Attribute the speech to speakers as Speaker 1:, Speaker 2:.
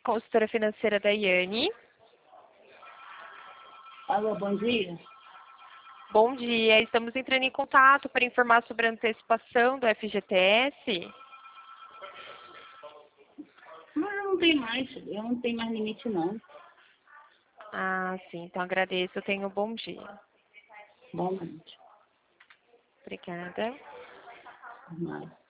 Speaker 1: consultora financeira da Iane.
Speaker 2: Alô, bom dia.
Speaker 1: Bom dia, estamos entrando em contato para informar sobre a antecipação do FGTS.
Speaker 2: Mas eu não tenho mais, limite não.
Speaker 1: Ah, sim, então agradeço, tenha um bom dia.
Speaker 2: Bom, gente.
Speaker 1: Obrigada.
Speaker 2: Mas...